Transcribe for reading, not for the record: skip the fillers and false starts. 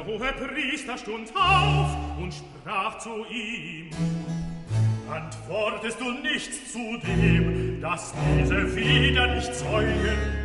Der hohe Priester stund auf und sprach zu ihm: Antwortest du nichts zu dem, dass diese wieder nicht zeugen,